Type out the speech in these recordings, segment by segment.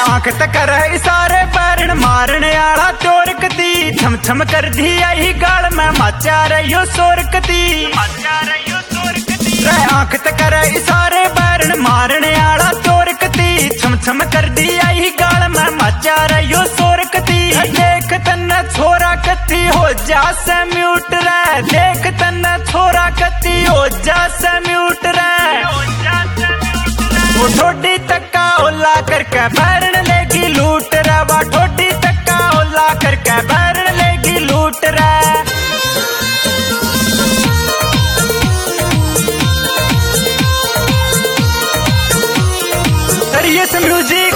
आंख तक इशारे पैरण मारने आला चोरकती छम छम कर दी आई गाल में माचा रही सोरकती आंख तक इशारे पैरण मारने आला चोरकती छम छम कर दी आई गाल में माचा रही सोरकती देख तन छोरा कती हो जा से म्यूट रे देख तन छोरा कती हो जा से म्यूट रे वो ठोडी तक्का ओला करके बैरन लेगी लूट रे वा ठोडी तक्का ओला करके बैरन लेगी लूट रे ये से म्यूजिक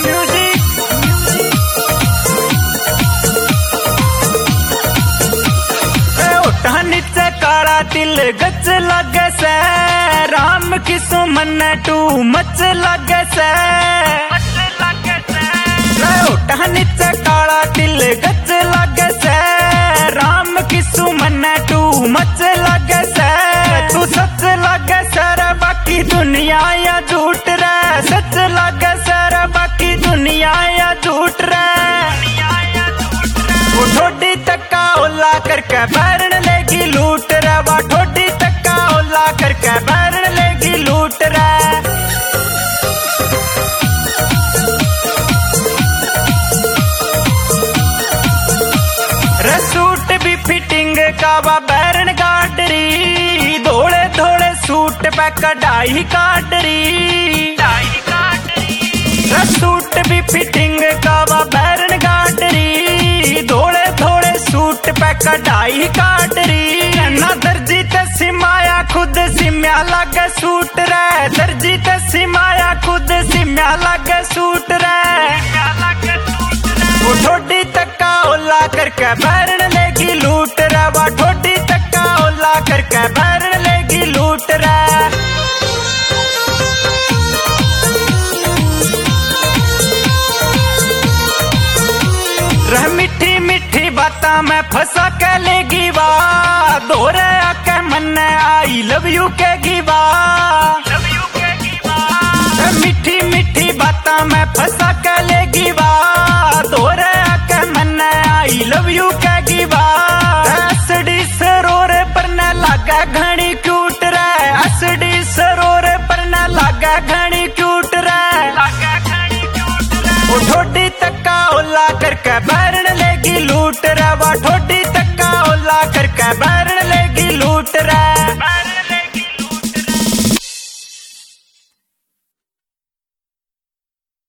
नीचे काला तिल गच लगे से राम की सुमन टू मच लगे से नीचे काला तिल गच लगे से राम की सुमन टू मच लगे से तू सच लगे सर बाकी दुनिया या झूठ रे सच लगे सर बाकी दुनिया या झूठ रे वो ठोडी तक्का ओला करके बैरन लेगी लूट रे वा ठोडी तक्का ओला करके बैरन लेगी लूट रे सूट भी फिटिंग का वा बैरन गाडरी धोले धोले सूट पे कढ़ाई काटरी सूट भी फिटिंग का वा बैरन गाडरी धोले धोले सूट पे कढ़ाई काटरी ना दर्जी ते सिमाया खुद सिम्या लगे सूट रे दर्जी ते सिमाया खुद सिम्या लगे सूट रे वो ठोडी तक्का ओला करके बैरन लेगी लूट रे वा ठोडी तक्का ओला करके बैरन लेगी लूट रे मिठी मिठी बाता में फंसा के लेगी वा दोरे आके मन आई लव यू कहेगी वा मिठी मिठी बाता में फंसा के लेगी वा दोरे आके मन आई लव यू कहेगी वा असडी सरोर पर न लगा घनी क्यूट रे असडी सरोर पर न लगा घनी क्यूट रे वो ठोडी तक्का ओला करके बैरन लेगी लूट रे वा